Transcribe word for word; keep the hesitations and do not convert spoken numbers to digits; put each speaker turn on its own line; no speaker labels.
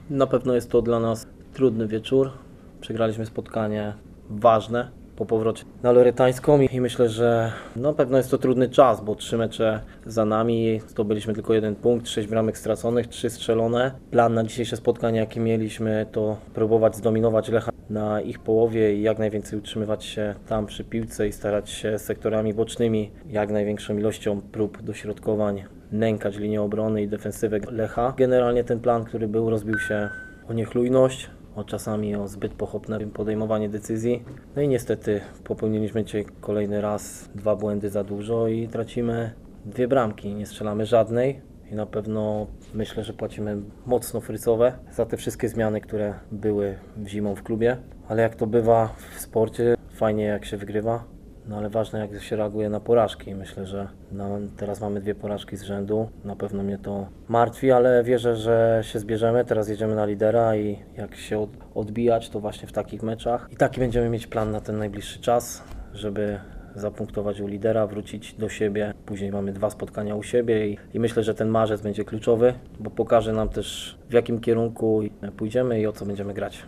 Na pewno jest to dla nas trudny wieczór. Przegraliśmy spotkanie ważne po powrocie na Lorytańską i myślę, że na pewno jest to trudny czas, bo trzy mecze za nami, zdobyliśmy tylko jeden punkt, sześć bramek straconych, trzy strzelone. Plan na dzisiejsze spotkanie, jaki mieliśmy, to próbować zdominować Lecha na ich połowie i jak najwięcej utrzymywać się tam przy piłce i starać się sektorami bocznymi, jak największą ilością prób dośrodkowań nękać linię obrony i defensywę Lecha. Generalnie ten plan, który był, rozbił się o niechlujność, o czasami o zbyt pochopne podejmowanie decyzji. No i niestety popełniliśmy dzisiaj kolejny raz dwa błędy za dużo i tracimy dwie bramki. Nie strzelamy żadnej i na pewno myślę, że płacimy mocno frycowe za te wszystkie zmiany, które były zimą w klubie. Ale jak to bywa w sporcie, fajnie jak się wygrywa. No ale ważne jak się reaguje na porażki. Myślę, że no, teraz mamy dwie porażki z rzędu. Na pewno mnie to martwi, ale wierzę, że się zbierzemy. Teraz jedziemy na lidera i jak się odbijać, to właśnie w takich meczach. I taki będziemy mieć plan na ten najbliższy czas, żeby zapunktować u lidera, wrócić do siebie. Później mamy dwa spotkania u siebie i, i myślę, że ten marzec będzie kluczowy, bo pokaże nam też w jakim kierunku pójdziemy i o co będziemy grać.